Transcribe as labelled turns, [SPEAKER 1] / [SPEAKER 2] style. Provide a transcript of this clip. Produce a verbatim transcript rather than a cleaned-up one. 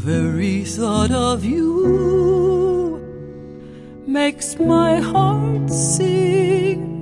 [SPEAKER 1] very thought of you makes my heart sing.